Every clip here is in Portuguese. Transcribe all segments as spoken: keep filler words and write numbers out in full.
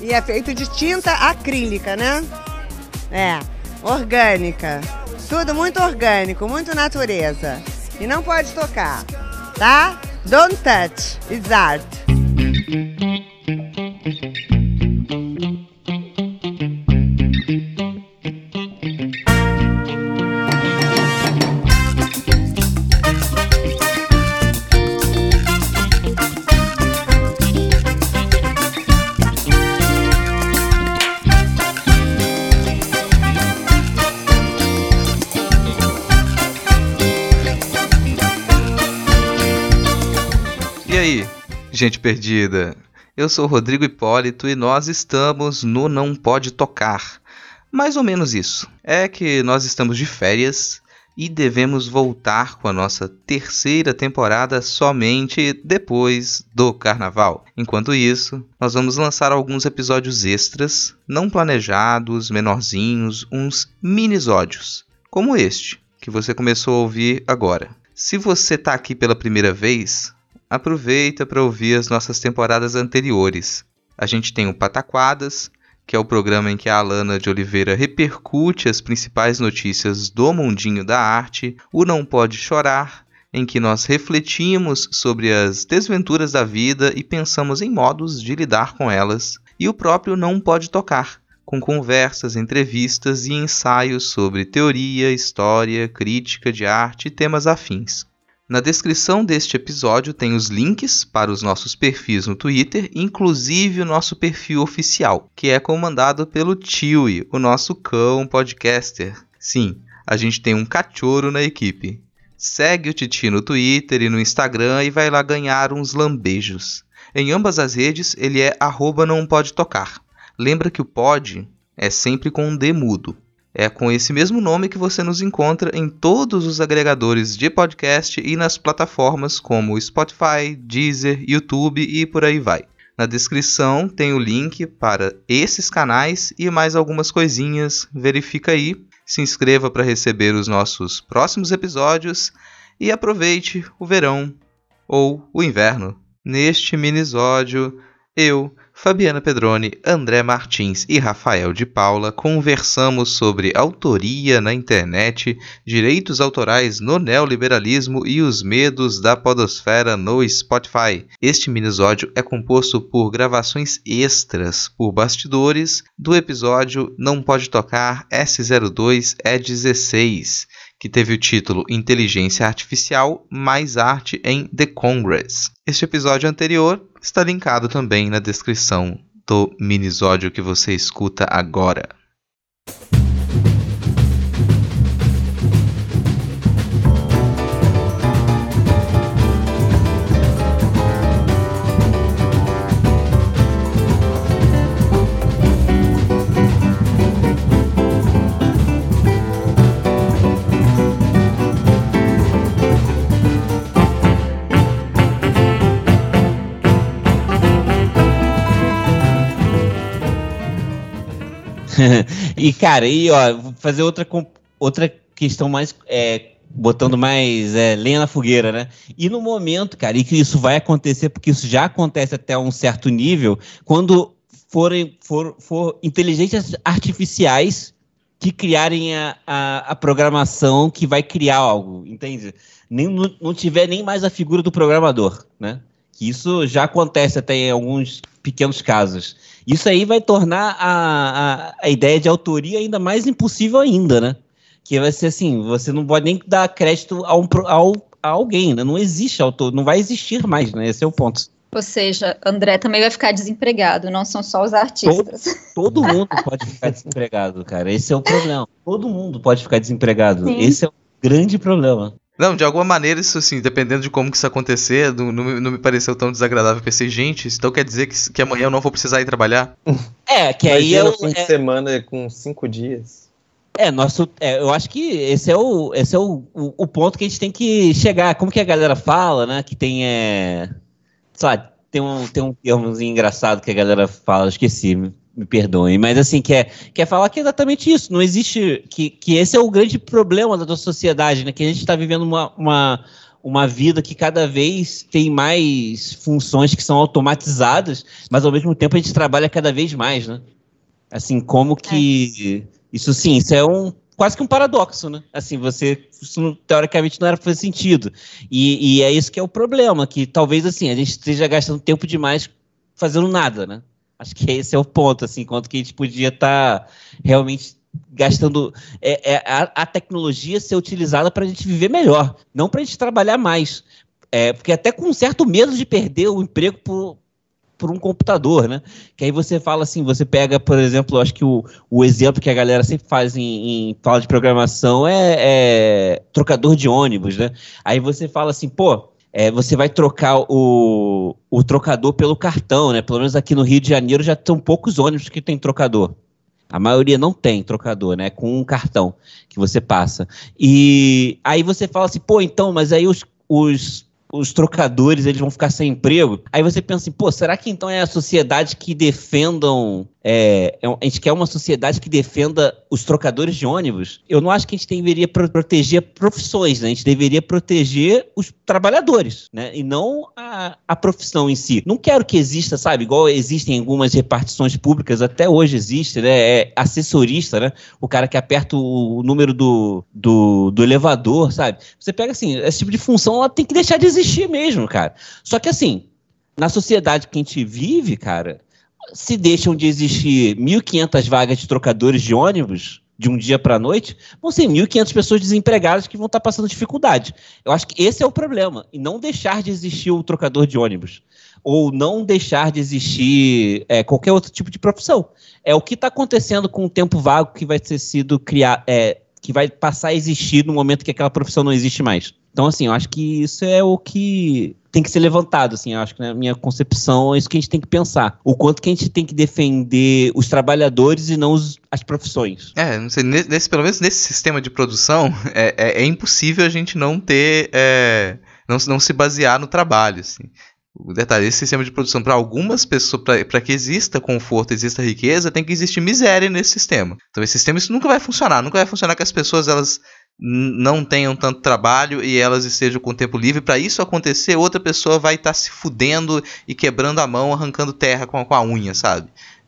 E é feito de tinta acrílica, né? É, orgânica. Tudo muito orgânico, muito natureza. E não pode tocar, tá? Don't touch, it's art. E aí, gente perdida? Eu sou o Rodrigo Hipólito e nós estamos no Não Pode Tocar. Mais ou menos isso. É que nós estamos de férias e devemos voltar com a nossa terceira temporada somente depois do Carnaval. Enquanto isso, nós vamos lançar alguns episódios extras, não planejados, menorzinhos, uns minisódios, como este, que você começou a ouvir agora. Se você está aqui pela primeira vez, aproveita para ouvir as nossas temporadas anteriores. A gente tem o Pataquadas, que é o programa em que a Alana de Oliveira repercute as principais notícias do mundinho da arte. O Não Pode Chorar, em que nós refletimos sobre as desventuras da vida e pensamos em modos de lidar com elas. E o próprio Não Pode Tocar, com conversas, entrevistas e ensaios sobre teoria, história, crítica de arte e temas afins. Na descrição deste episódio tem os links para os nossos perfis no Twitter, inclusive o nosso perfil oficial, que é comandado pelo Tiwi, o nosso cão podcaster. Sim, a gente tem um cachorro na equipe. Segue o Titi no Twitter e no Instagram e vai lá ganhar uns lambejos. Em ambas as redes ele é arroba não pode tocar. Lembra que o pod é sempre com um D mudo. É com esse mesmo nome que você nos encontra em todos os agregadores de podcast e nas plataformas como Spotify, Deezer, YouTube e por aí vai. Na descrição tem o link para esses canais e mais algumas coisinhas. Verifica aí, se inscreva para receber os nossos próximos episódios e aproveite o verão ou o inverno. Neste minisódio, eu, Fabiana Pedroni, André Martins e Rafael de Paula conversamos sobre autoria na internet, direitos autorais no neoliberalismo e os medos da podosfera no Spotify. Este minisódio é composto por gravações extras por bastidores do episódio Não Pode Tocar S zero dois E dezesseis, que teve o título Inteligência Artificial mais Arte em The Congress. Este episódio anterior está linkado também na descrição do minisódio que você escuta agora. E, cara, e, ó, vou fazer outra, outra questão mais, é, botando mais é, lenha na fogueira, né? E no momento, cara, e que isso vai acontecer, porque isso já acontece até um certo nível, quando forem for, for inteligências artificiais que criarem a, a, a programação que vai criar algo, entende? Nem, não, não tiver nem mais a figura do programador, né? Que isso já acontece até em alguns pequenos casos. Isso aí vai tornar a, a, a ideia de autoria ainda mais impossível ainda, né? Que vai ser assim, você não pode nem dar crédito a, um, ao, a alguém, né? Não existe autor, não vai existir mais, né? Esse é o ponto. Ou seja, André também vai ficar desempregado, não são só os artistas. Todo, todo mundo pode ficar desempregado, cara. Esse é o problema. Todo mundo pode ficar desempregado. Sim. Esse é o grande problema. Não, de alguma maneira, isso assim, dependendo de como que isso acontecer, não, não, não me pareceu tão desagradável. Pensei, gente, então quer dizer que, que amanhã eu não vou precisar ir trabalhar? É, que aí é o fim de semana com cinco dias. É, nosso, é, eu acho que esse é, o, esse é o, o, o ponto que a gente tem que chegar. Como que a galera fala, né? Que tem, é, sei lá, tem um, tem um termozinho engraçado que a galera fala, eu esqueci, me, me perdoem, mas assim, quer, quer falar que é exatamente isso. Não existe, que, que esse é o grande problema da nossa sociedade, né? Que a gente está vivendo uma, uma, uma vida que cada vez tem mais funções que são automatizadas, mas ao mesmo tempo a gente trabalha cada vez mais, né? Assim, como que... É. Isso sim, isso é um... quase que um paradoxo, né? Assim, você, isso teoricamente não era pra fazer sentido. E, e é isso que é o problema, que talvez, assim, a gente esteja gastando tempo demais fazendo nada, né? Acho que esse é o ponto, assim, quanto que a gente podia estar tá realmente gastando é, é, a, a tecnologia ser utilizada para a gente viver melhor, não para a gente trabalhar mais. É, porque até com um certo medo de perder o emprego por... por um computador, né? Que aí você fala assim, você pega, por exemplo, acho que o, o exemplo que a galera sempre faz em, em fala de programação é, é trocador de ônibus, né? Aí você fala assim, pô, é, você vai trocar o, o trocador pelo cartão, né? Pelo menos aqui no Rio de Janeiro já estão poucos ônibus que tem trocador. A maioria não tem trocador, né? Com um cartão que você passa. E aí você fala assim, pô, então, mas aí os... os os trocadores, eles vão ficar sem emprego. Aí você pensa assim, pô, será que então é a sociedade que defendam... É, a gente quer uma sociedade que defenda os trocadores de ônibus? Eu não acho que a gente deveria pro- proteger profissões, né? A gente deveria proteger os trabalhadores, né? E não a, a profissão em si. Não quero que exista, sabe? Igual existem algumas repartições públicas, até hoje existe, né? É assessorista, né? O cara que aperta o, o número do, do, do elevador, sabe? Você pega assim, esse tipo de função, ela tem que deixar de existir mesmo, cara. Só que assim, na sociedade que a gente vive, cara... se deixam de existir mil e quinhentas vagas de trocadores de ônibus de um dia para a noite, vão ser mil e quinhentas pessoas desempregadas que vão estar passando dificuldade. Eu acho que esse é o problema. E não deixar de existir o trocador de ônibus. Ou não deixar de existir é, qualquer outro tipo de profissão. É o que está acontecendo com o tempo vago que vai ter sido criado, é, que vai passar a existir no momento que aquela profissão não existe mais. Então, assim, eu acho que isso é o que tem que ser levantado, assim, eu acho que na minha concepção é isso que a gente tem que pensar. O quanto que a gente tem que defender os trabalhadores e não os, as profissões. É, não sei, nesse, pelo menos nesse sistema de produção, é, é, é impossível a gente não ter, é, não, não se basear no trabalho, assim. O detalhe, esse sistema de produção, para algumas pessoas, para que exista conforto, exista riqueza, tem que existir miséria nesse sistema. Então, esse sistema isso nunca vai funcionar. Nunca vai funcionar que as pessoas elas não tenham tanto trabalho e elas estejam com tempo livre. Para isso acontecer, outra pessoa vai estar tá se fudendo e quebrando a mão, arrancando terra com a, com a unha, sabe?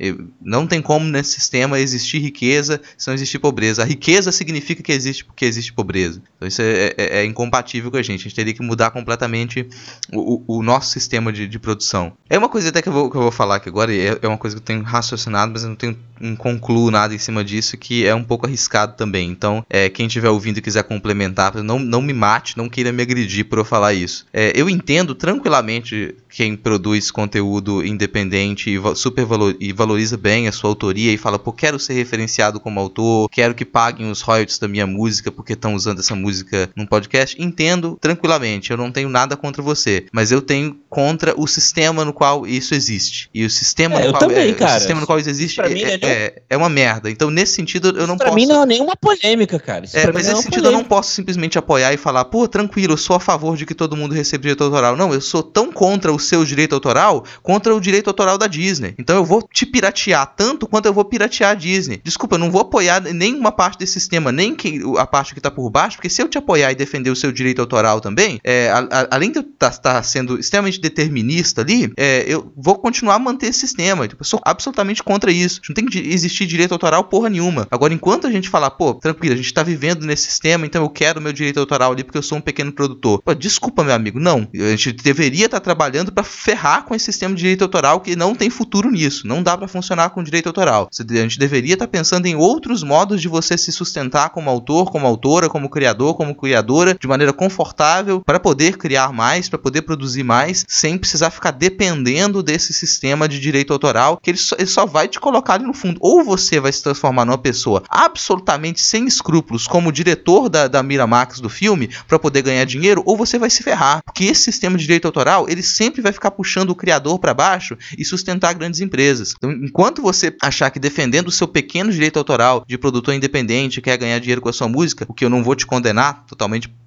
Não tem como nesse sistema existir riqueza se não existir pobreza. A riqueza significa que existe porque existe pobreza. Então isso é, é, é incompatível com a gente. A gente teria que mudar completamente o, o, o nosso sistema de, de produção. É uma coisa até que eu vou, que eu vou falar aqui agora, é, é uma coisa que eu tenho raciocinado, mas eu não tenho não concluo nada em cima disso, que é um pouco arriscado também. Então, é, quem estiver ouvindo e quiser complementar, não, não me mate, não queira me agredir por eu falar isso. É, eu entendo tranquilamente quem produz conteúdo independente e super valor, e valoriza bem a sua autoria e fala, pô, quero ser referenciado como autor, quero que paguem os royalties da minha música porque estão usando essa música num podcast. Entendo tranquilamente, eu não tenho nada contra você, mas eu tenho contra o sistema no qual isso existe. E o sistema, é, no, eu qual, também, é, cara. o sistema no qual isso existe é, é, é, é, é uma merda. Então, nesse sentido, eu não pra posso... Pra mim não é nenhuma polêmica, cara. Isso é, pra mas mim nesse não é sentido polêmica. Eu não posso simplesmente apoiar e falar, pô, tranquilo, eu sou a favor de que todo mundo receba direito autoral. Não, eu sou tão contra o seu direito autoral, contra o direito autoral da Disney. Então eu vou te piratear tanto quanto eu vou piratear a Disney. Desculpa, eu não vou apoiar nenhuma parte desse sistema, nem que, a parte que tá por baixo, porque se eu te apoiar e defender o seu direito autoral também, é, a, a, além de eu estar tá, tá sendo extremamente determinista ali, é, eu vou continuar a manter esse sistema. Tipo, eu sou absolutamente contra isso. Não tem que existir direito autoral porra nenhuma. Agora, enquanto a gente falar, pô, tranquilo, a gente tá vivendo nesse sistema, então eu quero meu direito autoral ali porque eu sou um pequeno produtor. Pô, desculpa, meu amigo, não. A gente deveria estar tá trabalhando para ferrar com esse sistema de direito autoral que não tem futuro nisso. Não dá para funcionar com direito autoral. A gente deveria estar tá pensando em outros modos de você se sustentar como autor, como autora, como criador, como criadora, de maneira confortável para poder criar mais, para poder produzir mais, sem precisar ficar dependendo desse sistema de direito autoral, que ele só, ele só vai te colocar ali no fundo. Ou você vai se transformar numa pessoa absolutamente sem escrúpulos como diretor da, da Miramax do filme para poder ganhar dinheiro, ou você vai se ferrar. Porque esse sistema de direito autoral, ele sempre vai ficar puxando o criador para baixo e sustentar grandes empresas. Então, enquanto você achar que defendendo o seu pequeno direito autoral de produtor independente quer ganhar dinheiro com a sua música, o que eu não vou te condenar totalmente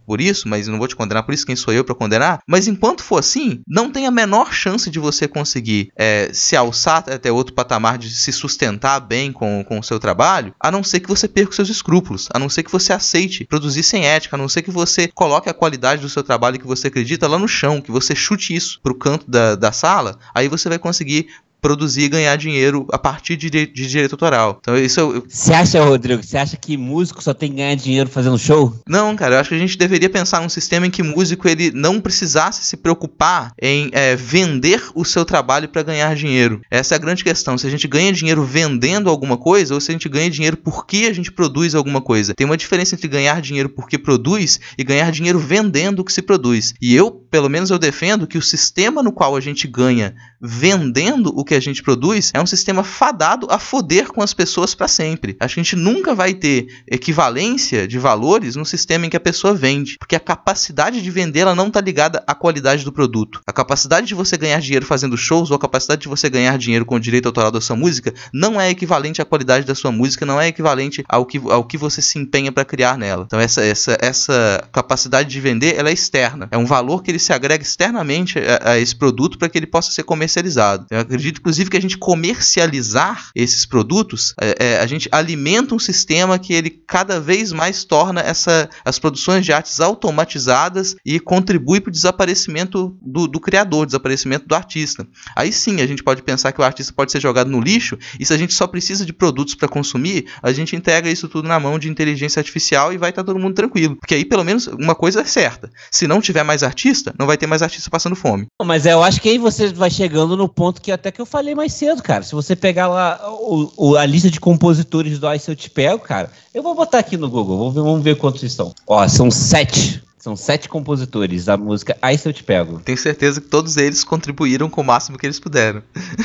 por isso, mas não vou te condenar por isso, quem sou eu para condenar? Mas enquanto for assim, não tem a menor chance de você conseguir é, se alçar até outro patamar, de se sustentar bem com, com o seu trabalho, a não ser que você perca os seus escrúpulos, a não ser que você aceite produzir sem ética, a não ser que você coloque a qualidade do seu trabalho que você acredita lá no chão, que você chute isso pro canto da, da sala, aí você vai conseguir produzir e ganhar dinheiro a partir de, de direito autoral. Então isso eu... Você acha, Rodrigo, você acha que músico só tem que ganhar dinheiro fazendo show? Não, cara, eu acho que a gente deveria pensar num sistema em que o músico ele não precisasse se preocupar em é, vender o seu trabalho para ganhar dinheiro. Essa é a grande questão. Se a gente ganha dinheiro vendendo alguma coisa ou se a gente ganha dinheiro porque a gente produz alguma coisa. Tem uma diferença entre ganhar dinheiro porque produz e ganhar dinheiro vendendo o que se produz. E eu, pelo menos eu defendo que o sistema no qual a gente ganha vendendo o que a gente produz é um sistema fadado a foder com as pessoas para sempre. Acho que a gente nunca vai ter equivalência de valores no sistema em que a pessoa vende, porque a capacidade de vender ela não está ligada à qualidade do produto. A capacidade de você ganhar dinheiro fazendo shows ou a capacidade de você ganhar dinheiro com o direito autoral da sua música não é equivalente à qualidade da sua música, não é equivalente ao que, ao que você se empenha para criar nela. Então essa, essa, essa capacidade de vender ela é externa, é um valor que ele se agrega externamente a, a esse produto para que ele possa ser comercializado. Eu acredito inclusive que a gente comercializar esses produtos, é, é, a gente alimenta um sistema que ele cada vez mais torna essa, as produções de artes automatizadas e contribui para o desaparecimento do, do criador, desaparecimento do artista. Aí sim a gente pode pensar que o artista pode ser jogado no lixo, e se a gente só precisa de produtos para consumir, a gente integra isso tudo na mão de inteligência artificial e vai estar todo mundo tranquilo. Porque aí pelo menos uma coisa é certa, se não tiver mais artista, não vai ter mais artista passando fome. Mas eu acho que aí você vai chegando no ponto que até que eu falei mais cedo, cara. Se você pegar lá o, o, a lista de compositores do Ai Se Eu Te Pego, cara, eu vou botar aqui no Google, vamos ver, vamos ver quantos estão. Ó, são sete. São sete compositores da música Ai Se Eu Te Pego. Tenho certeza que todos eles contribuíram com o máximo que eles puderam.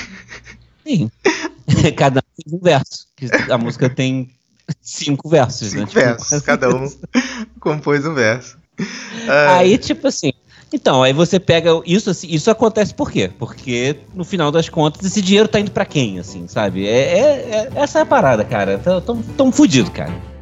Sim. Cada um tem um verso. A música tem cinco versos, cinco né? versos, tipo, cada um compôs um verso. Aí, tipo assim, então, aí você pega isso, assim, isso acontece por quê? Porque, no final das contas, esse dinheiro tá indo pra quem, assim, sabe? É, é, é, essa é a parada, cara. Tamo, tamo, tamo fudido, cara.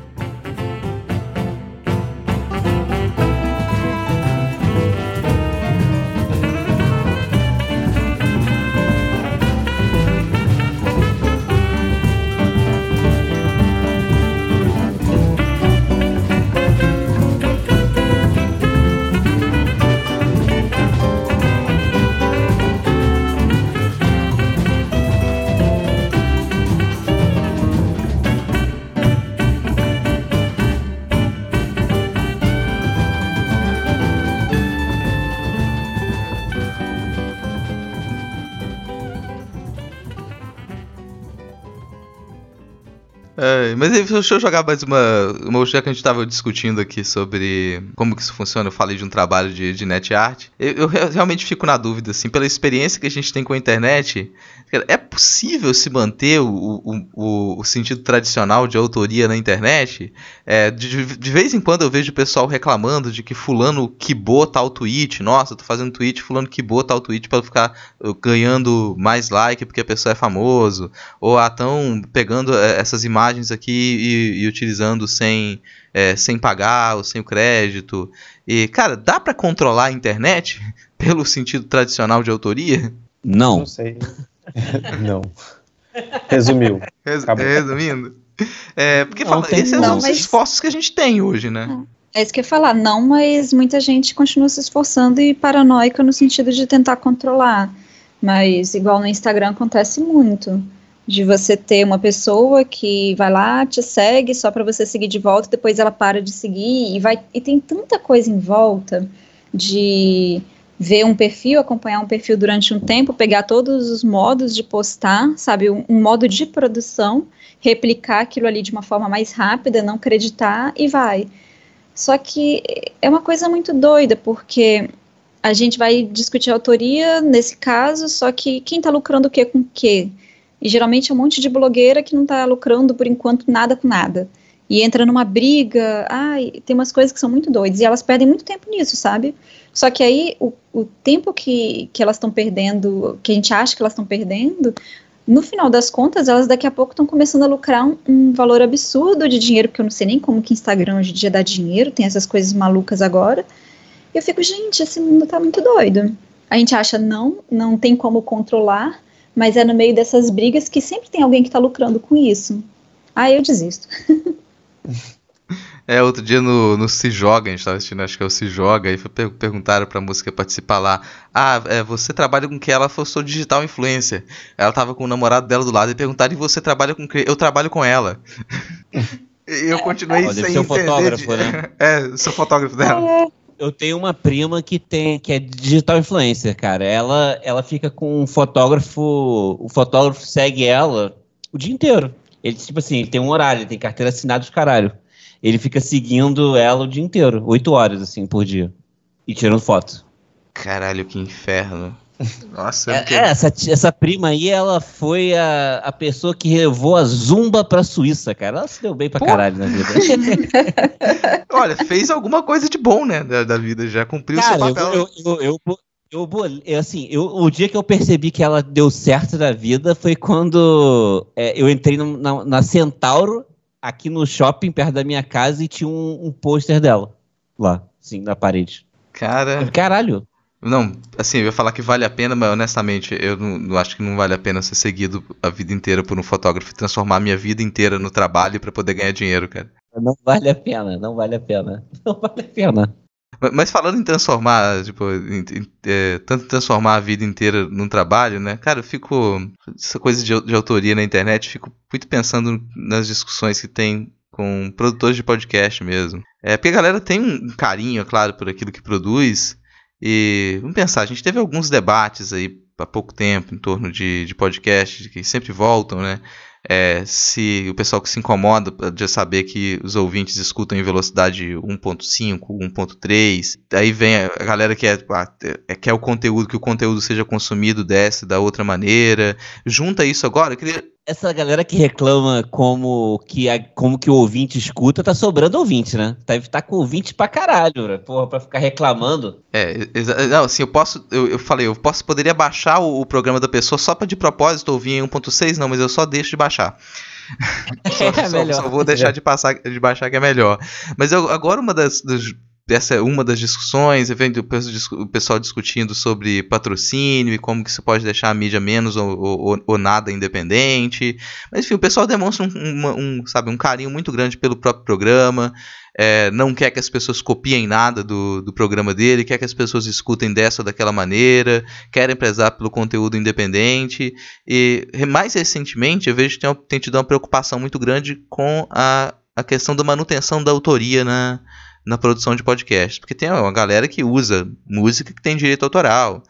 É, mas deixa eu jogar mais uma, uma. Já que a gente estava discutindo aqui sobre como que isso funciona, eu falei de um trabalho de, de net art. Eu, eu realmente fico na dúvida, assim, pela experiência que a gente tem com a internet. É possível se manter o, o, o, o sentido tradicional de autoria na internet? É, de, de vez em quando eu vejo o pessoal reclamando de que fulano quibou tal tweet. Nossa, eu tô fazendo tweet, fulano quibou tal tweet para ficar ganhando mais like porque a pessoa é famoso. Ou estão pegando essas imagens aqui e, e utilizando sem, é, sem pagar ou sem o crédito. E, cara, dá para controlar a internet pelo sentido tradicional de autoria? Não. Não sei. Não. Resumiu. Res, resumindo. É, porque não, fala, tem, esses não, são os mas... esforços que a gente tem hoje, né? É isso que eu ia falar. Não, mas muita gente continua se esforçando e paranoica no sentido de tentar controlar. Mas igual no Instagram acontece muito. De você ter uma pessoa que vai lá, te segue só para você seguir de volta, depois ela para de seguir e vai. E tem tanta coisa em volta de ver um perfil, acompanhar um perfil durante um tempo, pegar todos os modos de postar, sabe, um, um modo de produção, replicar aquilo ali de uma forma mais rápida, não acreditar e vai. Só que é uma coisa muito doida, porque a gente vai discutir a autoria nesse caso, só que quem está lucrando o que com o quê? E geralmente é um monte de blogueira que não está lucrando por enquanto nada com nada. E entra numa briga, ai, tem umas coisas que são muito doidas, e elas perdem muito tempo nisso, sabe? Só que aí, o, o tempo que, que elas estão perdendo, que a gente acha que elas estão perdendo, no final das contas, elas daqui a pouco estão começando a lucrar um, um valor absurdo de dinheiro, porque eu não sei nem como que Instagram hoje em dia dá dinheiro, tem essas coisas malucas agora. E eu fico, gente, esse mundo tá muito doido. A gente acha, não, não tem como controlar, mas é no meio dessas brigas que sempre tem alguém que tá lucrando com isso. Aí eu desisto. É, outro dia no, no Se Joga, a gente tava assistindo, acho que é o Se Joga, e foi, per- perguntaram pra música participar lá. Ah, é, você trabalha com o que? Ela falou, sou digital influencer. Ela tava com o namorado dela do lado e perguntaram, e você trabalha com o que? Eu trabalho com ela. E eu continuei Ó, deve sem ser um entender. fotógrafo, de- né? É, sou fotógrafo dela. Eu tenho uma prima que tem que é digital influencer, cara. Ela, ela fica com um fotógrafo, o fotógrafo segue ela o dia inteiro. Ele, tipo assim, ele tem um horário, ele tem carteira assinada dos caralho. Ele fica seguindo ela o dia inteiro, oito horas, assim, por dia. E tirando foto. Caralho, que inferno. Nossa, eu É, não quero- é, essa, ti- essa prima aí, ela foi a, a pessoa que levou a Zumba pra Suíça, cara. Ela se deu bem pra Pô. caralho na vida. Olha, fez alguma coisa de bom, né, da, da vida, já cumpriu o seu Cara, eu, papel. eu, eu, eu, eu, bol- eu, assim, eu, o dia que eu percebi que ela deu certo na vida foi quando é, eu entrei no- na, na Centauro, aqui no shopping, perto da minha casa, e tinha um, um pôster dela lá, assim, na parede. Eu Cara, falei, caralho. não, assim, eu ia falar que vale a pena, mas honestamente, eu não, não acho que não vale a pena ser seguido a vida inteira por um fotógrafo e transformar a minha vida inteira no trabalho pra poder ganhar dinheiro, cara. Não vale a pena, não vale a pena. Não vale a pena. Mas- Mas falando em transformar, tipo, em- em- é, tanto transformar a vida inteira num trabalho, né? Cara, eu fico. Essa coisa de, au- de autoria na internet, fico muito pensando nas discussões que tem com produtores de podcast mesmo. É, porque a galera tem um um carinho, é claro, por aquilo que produz. E vamos pensar, a gente teve alguns debates aí há pouco tempo em torno de, de podcasts que sempre voltam, né? É, se o pessoal que se incomoda de saber que os ouvintes escutam em velocidade um ponto cinco, um ponto três, aí vem a galera que é, é, quer o conteúdo, que o conteúdo seja consumido dessa, da outra maneira. Junta isso agora, eu queria... Essa galera que reclama como que, a, como que o ouvinte escuta, tá sobrando ouvinte, né? Tá, tá com ouvinte pra caralho, né? Porra, pra ficar reclamando. É, exa- não, assim, eu posso, eu, eu falei, eu posso, poderia baixar o, o programa da pessoa só pra de propósito ouvir em um ponto seis, não, mas eu só deixo de baixar. Só, É só- melhor. só vou deixar de, passar, de baixar que é melhor. Mas eu- agora uma das, das- essa é uma das discussões, vem do pesso- discu- o pessoal discutindo sobre patrocínio e como que se pode deixar a mídia menos ou, ou- ou nada independente. Mas enfim, o pessoal demonstra um, uma- um, sabe, um carinho muito grande pelo próprio programa. É, não quer que as pessoas copiem nada do, do programa dele, quer que as pessoas escutem dessa ou daquela maneira, querem prezar pelo conteúdo independente. E mais recentemente eu vejo que tem, tem tido uma preocupação muito grande com a, a questão da manutenção da autoria na, na produção de podcast. Porque tem uma galera que usa música que tem direito autoral.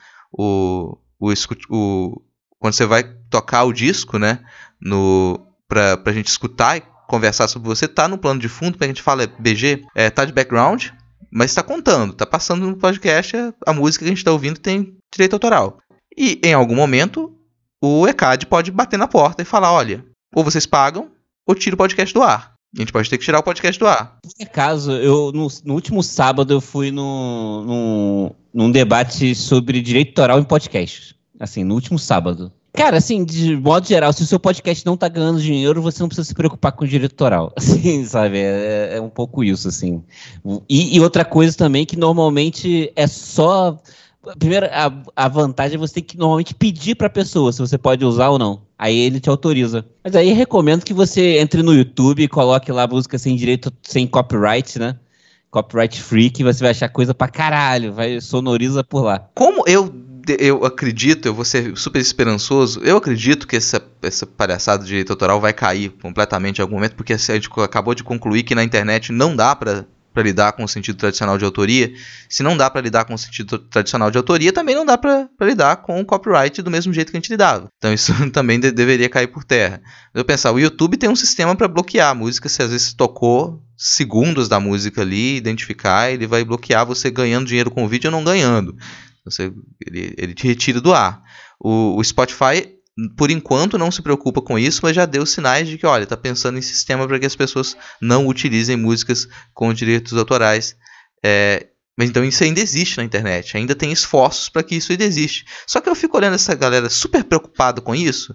O, o, escu- o, quando você vai tocar o disco, né, no, pra, pra gente escutar e conversar sobre você, tá no plano de fundo, que a gente fala é B G, é, tá de background, mas tá contando, tá passando no podcast, a, a música que a gente tá ouvindo tem direito autoral. E em algum momento, o E C A D pode bater na porta e falar, olha, ou vocês pagam, ou tira o podcast do ar. A gente pode ter que tirar o podcast do ar. Por acaso, eu, no, no último sábado eu fui no, no, num debate sobre direito autoral em podcasts. Assim, no último sábado. Cara, assim, de modo geral, se o seu podcast não tá ganhando dinheiro, você não precisa se preocupar com o direito autoral. Assim, sabe? É, é um pouco isso, assim. E, e outra coisa também que normalmente é só... Primeiro, a, a vantagem é você ter que normalmente pedir pra pessoa se você pode usar ou não. Aí ele te autoriza. Mas aí recomendo que você entre no YouTube e coloque lá música sem direito, sem copyright, né? Copyright free, que você vai achar coisa pra caralho. Vai, sonoriza por lá. Como eu, eu acredito, eu vou ser super esperançoso, eu acredito que essa, essa palhaçada de direito autoral vai cair completamente em algum momento, porque a gente acabou de concluir que na internet não dá pra para lidar com o sentido tradicional de autoria. Se não dá para lidar com o sentido tradicional de autoria, também não dá para lidar com o copyright do mesmo jeito que a gente lidava. Então isso também de, deveria cair por terra. Eu pensar, o YouTube tem um sistema para bloquear a música, se às vezes tocou segundos da música ali, identificar, ele vai bloquear você ganhando dinheiro com o vídeo ou não ganhando. Você, ele, ele te retira do ar. O, o Spotify, por enquanto, não se preocupa com isso, mas já deu sinais de que, olha, está pensando em sistema para que as pessoas não utilizem músicas com direitos autorais. É, Mas então isso ainda existe na internet, ainda tem esforços para que isso ainda existe. Só que eu fico olhando essa galera super preocupada com isso,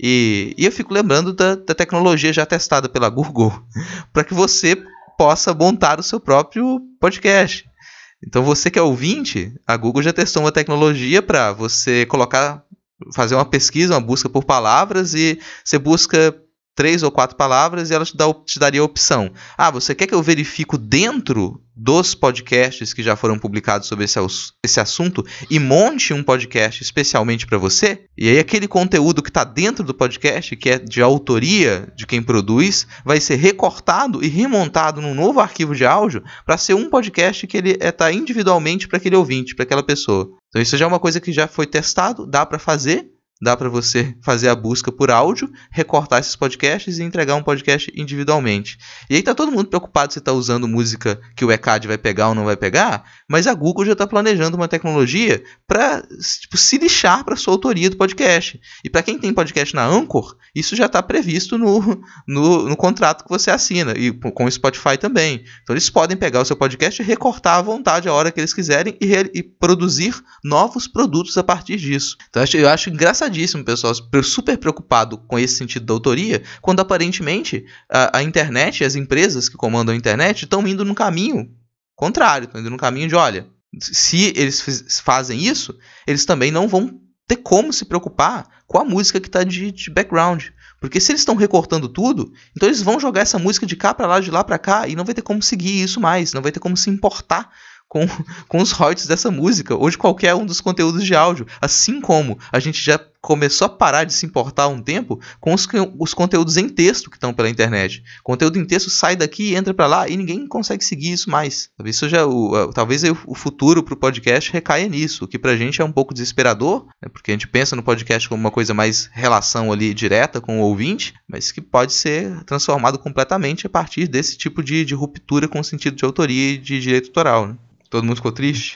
e, e eu fico lembrando da, da tecnologia já testada pela Google, para que você possa montar o seu próprio podcast. Então você que é ouvinte, a Google já testou uma tecnologia para você colocar, fazer uma pesquisa, uma busca por palavras, e você busca três ou quatro palavras e ela te, dá, te daria a opção. Ah, você quer que eu verifico dentro dos podcasts que já foram publicados sobre esse, esse assunto e monte um podcast especialmente para você? E aí aquele conteúdo que está dentro do podcast, que é de autoria de quem produz, vai ser recortado e remontado num novo arquivo de áudio para ser um podcast que ele está é, individualmente para aquele ouvinte, para aquela pessoa. Então isso já é uma coisa que já foi testado, dá para fazer. Dá para você fazer a busca por áudio, recortar esses podcasts e entregar um podcast individualmente. E aí tá todo mundo preocupado se está usando música que o E C A D vai pegar ou não vai pegar, mas a Google já está planejando uma tecnologia para tipo, se lixar para sua autoria do podcast. E para quem tem podcast na Anchor, isso já está previsto no, no, no contrato que você assina, e com o Spotify também. Então eles podem pegar o seu podcast e recortar à vontade a hora que eles quiserem e, re, e produzir novos produtos a partir disso. Então eu acho, eu acho engraçadíssimo, pessoal, super preocupado com esse sentido da autoria, quando aparentemente a, a internet e as empresas que comandam a internet estão indo no caminho contrário, estão indo no caminho de, olha, se eles f- fazem isso, eles também não vão ter como se preocupar com a música que está de, de background. Porque se eles estão recortando tudo, então eles vão jogar essa música de cá para lá, de lá para cá, e não vai ter como seguir isso mais, não vai ter como se importar Com, com os royalties dessa música, ou de qualquer um dos conteúdos de áudio. Assim como a gente já começou a parar de se importar há um tempo com os, os conteúdos em texto que estão pela internet. O conteúdo em texto sai daqui e entra para lá e ninguém consegue seguir isso mais. Isso já, o, talvez o futuro para o podcast recaia nisso, o que para a gente é um pouco desesperador, né, porque a gente pensa no podcast como uma coisa mais relação ali direta com o ouvinte, mas que pode ser transformado completamente a partir desse tipo de, de ruptura com o sentido de autoria e de direito autoral, né? Todo mundo ficou triste?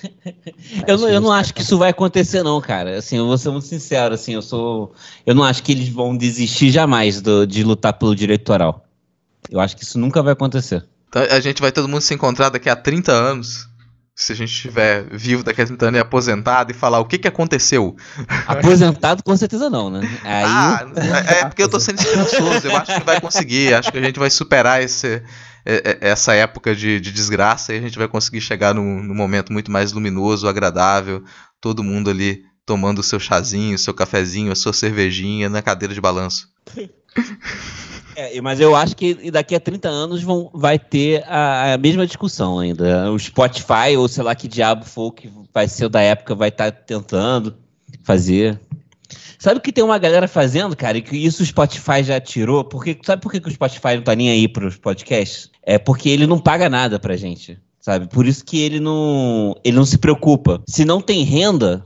eu, não, eu não acho que isso vai acontecer, não, cara. Assim, eu vou ser muito sincero, assim, eu sou. Eu não acho que eles vão desistir jamais do, de lutar pelo direito autoral. Eu acho que isso nunca vai acontecer. Então, a gente vai todo mundo se encontrar daqui a trinta anos. Se a gente estiver vivo daqui a trinta anos e aposentado e falar o que, que aconteceu. Aposentado com certeza não, né? Aí... Ah, é, é porque eu tô sendo esperançoso. Eu acho que vai conseguir. Acho que a gente vai superar esse, essa época de, de desgraça e a gente vai conseguir chegar num, num momento muito mais luminoso, agradável. Todo mundo ali tomando o seu chazinho, o seu cafezinho, a sua cervejinha na cadeira de balanço. É, mas eu acho que daqui a trinta anos vão, vai ter a, a mesma discussão ainda. O Spotify, ou sei lá que diabo for que vai ser o da época, vai estar tá tentando fazer. Sabe que tem uma galera fazendo, cara, e que isso o Spotify já tirou? Porque, sabe por que, que o Spotify não tá nem aí pros podcasts? É porque ele não paga nada pra gente, sabe? Por isso que ele não, ele não se preocupa. Se não tem renda...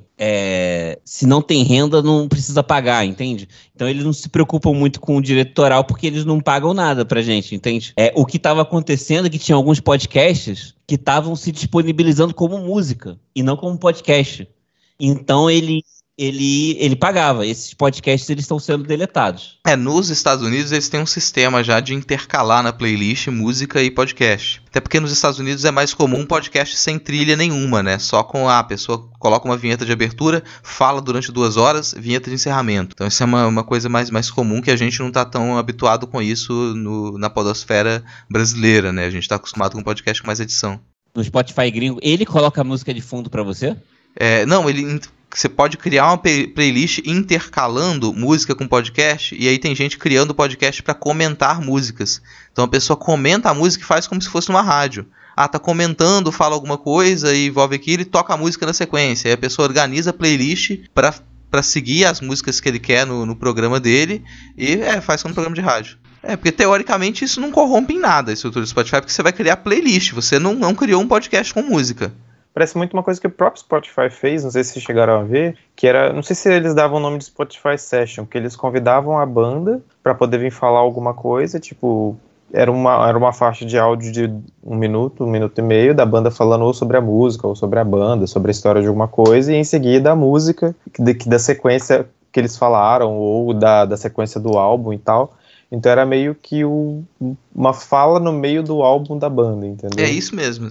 É, se não tem renda, não precisa pagar, entende? Então eles não se preocupam muito com o direito autoral porque eles não pagam nada pra gente, entende? É, o que estava acontecendo é que tinha alguns podcasts que estavam se disponibilizando como música e não como podcast. Então ele, ele, ele pagava. Esses podcasts eles estão sendo deletados. É, nos Estados Unidos eles têm um sistema já de intercalar na playlist música e podcast. Até porque nos Estados Unidos é mais comum podcast sem trilha nenhuma, né? Só com a pessoa coloca uma vinheta de abertura, fala durante duas horas, vinheta de encerramento. Então isso é uma, uma coisa mais, mais comum que a gente não está tão habituado com isso no, na podosfera brasileira, né? A gente está acostumado com podcast com mais edição. No Spotify gringo, ele coloca a música de fundo para você? É, não, ele... Você pode criar uma playlist intercalando música com podcast, e aí tem gente criando podcast para comentar músicas. Então a pessoa comenta a música e faz como se fosse numa rádio. Ah, tá comentando, fala alguma coisa e envolve aquilo e toca a música na sequência. Aí a pessoa organiza a playlist para para seguir as músicas que ele quer no, no programa dele e é, faz como um programa de rádio. É, porque teoricamente isso não corrompe em nada a estrutura do Spotify, porque você vai criar playlist, você não, não criou um podcast com música. Parece muito uma coisa que o próprio Spotify fez, não sei se vocês chegaram a ver, que era, não sei se eles davam o nome de Spotify Session, que eles convidavam a banda para poder vir falar alguma coisa, tipo, era uma, era uma faixa de áudio de um minuto, um minuto e meio, da banda falando ou sobre a música, ou sobre a banda, sobre a história de alguma coisa, e em seguida a música, que, que da sequência que eles falaram, ou da, da sequência do álbum e tal. Então era meio que o, uma fala no meio do álbum da banda, entendeu? É isso mesmo, assim.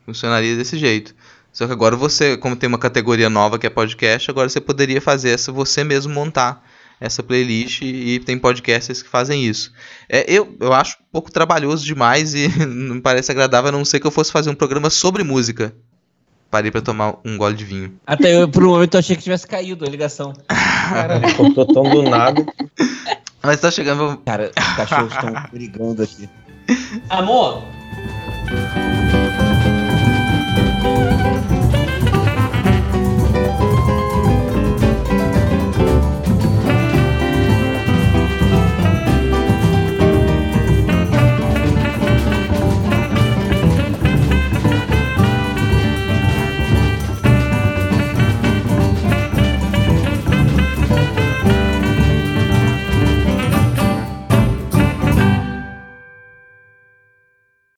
Funcionaria desse jeito. Só que agora você, como tem uma categoria nova que é podcast, agora você poderia fazer essa, você mesmo montar essa playlist, e tem podcasters que fazem isso. É, eu, eu acho um pouco trabalhoso demais e não me parece agradável, a não ser que eu fosse fazer um programa sobre música. Parei pra tomar um gole de vinho. Até eu, por um momento, eu achei que tivesse caído a ligação. Caralho, cortou tão do nada. Mas tá chegando... Cara, os cachorros estão brigando aqui. Amor!